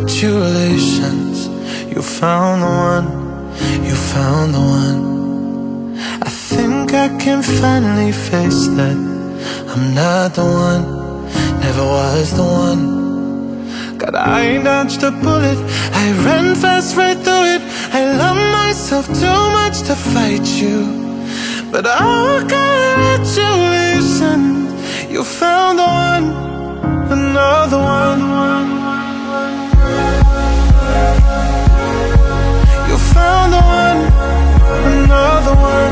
Congratulations, you found the one, you found the one. I think I can finally face that I'm not the one, never was the one. God, I dodged a bullet, I ran fast right through it. I love myself too much to fight you. But oh, congratulations, you found the one, another one. You found the one, another one.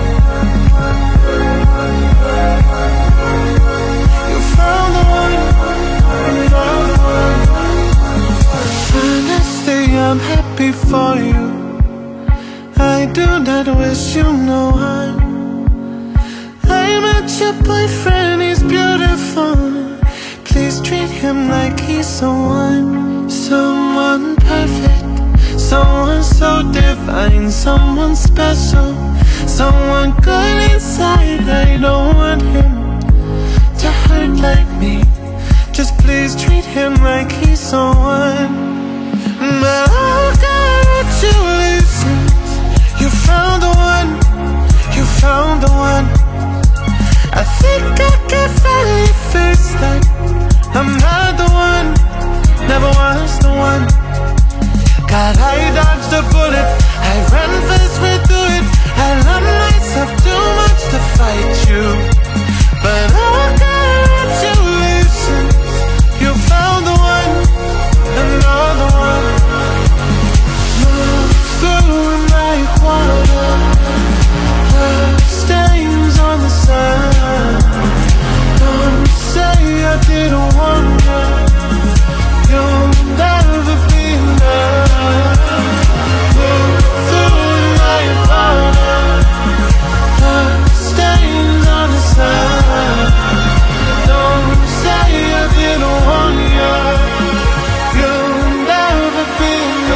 You found the one, another one. Honestly, I'm happy for you. I do not wish you no harm. I met your boyfriend, he's beautiful. Please treat him like he's someone perfect, someone so divine, someone special, someone good inside. I don't want him to hurt like me. Just please treat him like he's someone. But oh, congratulations, you found the one, you found the one. I think I can finally face that I'm not the one, never was the one. God, I dodged a bullet, I ran fast right through it. I love myself too much to fight you. But oh, congratulations, you found the one, another one. Move through like water, blood stains on the sun. Don't say I didn't want you, you'll never be enough. Move through like water, blood stains on the sun. Don't say I didn't want you, you'll never be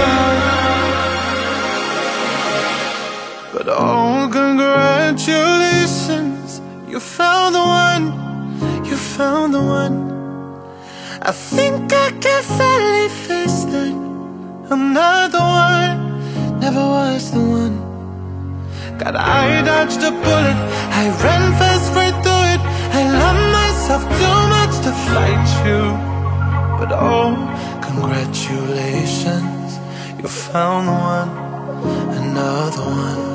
enough. But oh, congratulations, you found the one, you found the one. I think I can finally face that I'm not the one, never was the one. God, I dodged a bullet, I ran fast right through it. I love myself too much to fight you. But oh, congratulations, you found the one, another one.